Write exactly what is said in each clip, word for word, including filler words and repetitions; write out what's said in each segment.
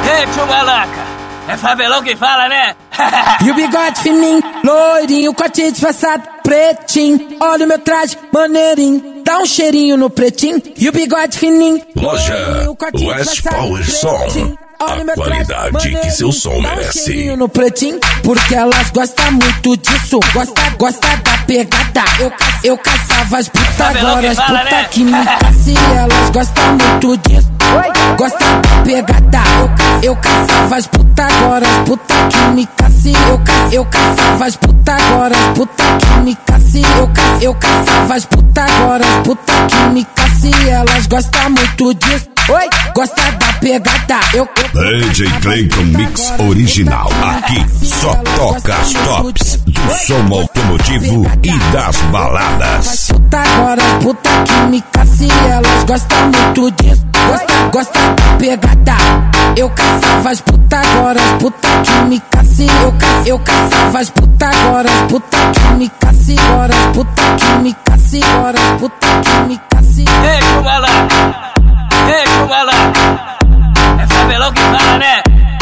Ei, tio Malaca, é Fabelão que fala, né? E o bigode fininho, loirinho, corte disfarçado, pretinho. Olha o meu traje, maneirinho, dá um cheirinho no pretinho. E o bigode fininho, Loja West Power Som, a qualidade que seu som merece. No pretinho, porque elas gostam muito disso. Gosta, gosta da pegada. Eu, eu caçava as putas, agora as putas que me caçam. Elas gostam muito disso. Gosta da pegada. Eu, eu caçava as putas, agora as putas que me caçam. Eu, ca, eu caçava as putas, agora as putas que me caçam. Eu, ca, eu caçava as putas, agora as putas que me caçam. Elas gostam muito disso. Oi, gosta da pegada. Eu, eu, D J Clayton Mix Original. Aqui só toca as tops do som automotivo e das baladas. Puta agora, puta que me caçam. Elas gostam muito disso. Gosta, gosta da pegada. Eu caçava as putas, agora as putas que me caçam. Eu, ca, eu caçava as putas, agora as putas que me caçam. Agora as putas que me caçam. Agora as putas que me caçam. Ei, tio Malaca, ei, tio Malaca, é Fabelão que fala, né?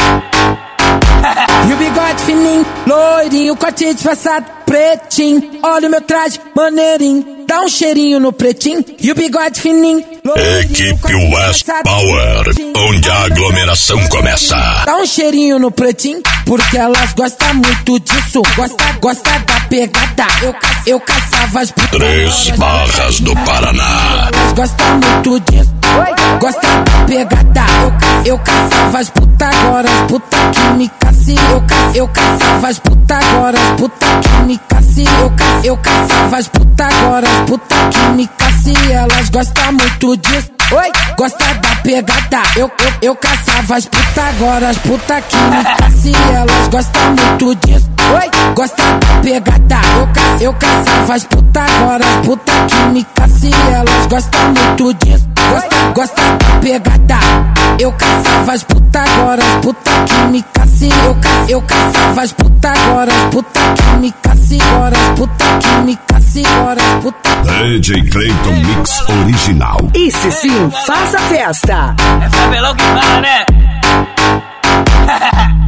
E o bigode fininho, loirinho, corte disfarçado, pretinho. Olha o meu traje, maneirinho, dá um cheirinho no pretinho. E o bigode fininho, loirinho, Equipe West Power, onde a aglomeração começa. Dá um cheirinho no pretinho, porque elas gostam muito disso. Gosta, gosta da pegada. Eu, eu caçava as putas. Três Barras do Paraná. Elas gostam muito disso. Gosta da pegada. Eu, eu caçava as putas, agora as putas que me caçam. Eu, ca, eu caçava as putas, agora as putas que me caçam. Eu, ca, eu caçava as putas, agora as putas que me caçam. Elas gostam muito disso. Oi, gosta da pegada. Eu, eu, eu caçava as putas, agora as putas que me caçam. Elas gostam muito disso. Oi, gosta da pegada. Eu, ca, eu caçava as putas, agora as putas que me caçam. Elas gostam muito disso. Gosta, gosta da pegada. Eu caçava as putas, agora as putas que me caçam. Eu, ca, eu caçava as putas, agora as putas que me caçam. Agora as putas que me caçam. Agora as putas. D J Clayton Mix Original. Esse sim, faça festa. É Fabelão que fala, né?